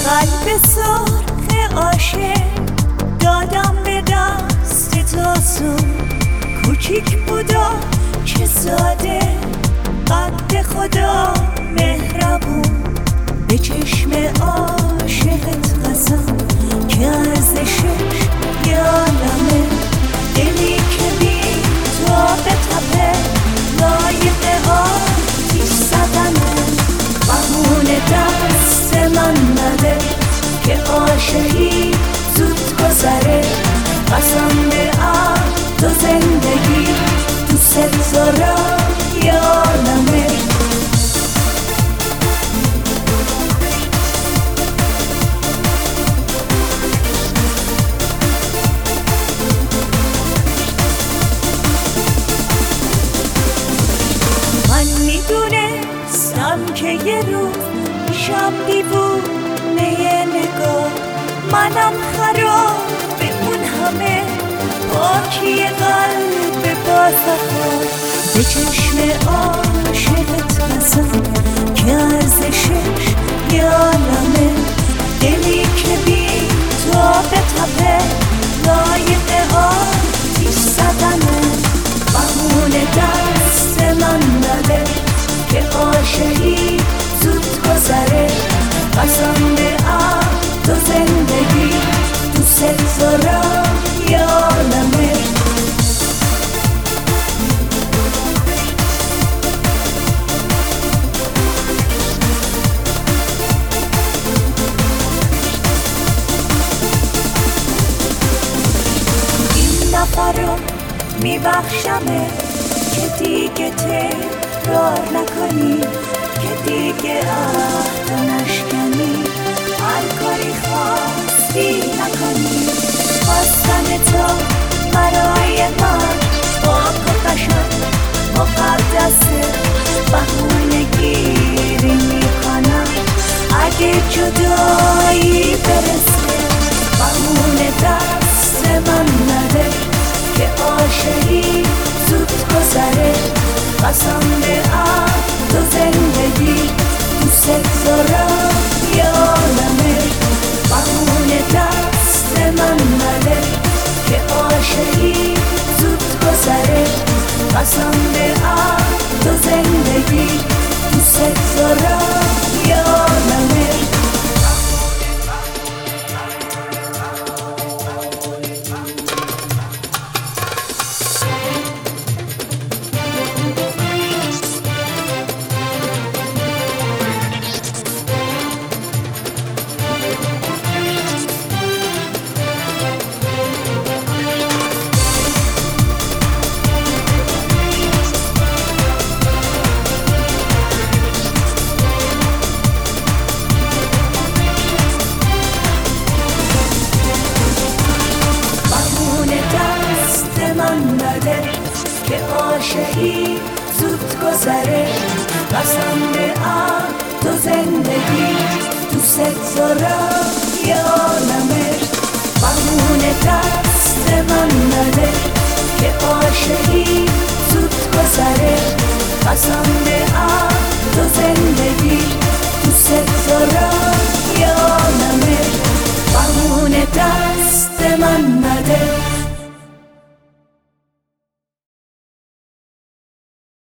قلب سرخ عاشق دادم به دست تو زود، کوچیک بودا چه ساده، قد خدا مهربون، به چشم عاشقت قسم که ارزشش یه عالمه، دلی که بی تو به تپه لایق آتیش زدنه، بهونه دست من نده که عاشقی زود گذره، قسم به تو زندگی دوست دارم یه عالمه. من میدونستم که یه روز میشم دیوونه نگاه، منم خراب به اون همه پاکی قلب بازخواه، به چشم عاشقت قسم که ارزشش یه عالمه، دلی که بی تو به تپه لایق آتیش زدنه، بهونه دست من نده که عاشقی زود گذره، قسم به تو زندگی دوست دارم یه عالمه. این نفرو میبخشمه که دیگه تکرار نکنی، که دیگه عهد نشکنی، هر کاری خواستی نکنی، خواستن تو برای من پاک و قشنگ مقدسه، بهونه گیری میکنم اگه جدایی برسه، بهونه دست من نده که عاشقی زود گذره، قسم به تو زندگی دوست دارم یه عالمه، بهونه دست من نده که عاشقی زود گذره، قسم به تو زندگی دوست دارم یه عالمه. که عاشقی زود گذره، قسم به تو زندگی دوست دارم یه عالمه، بهونه دست من نده که عاشقی زود گذره، قسم به تو زندگی دوست دارم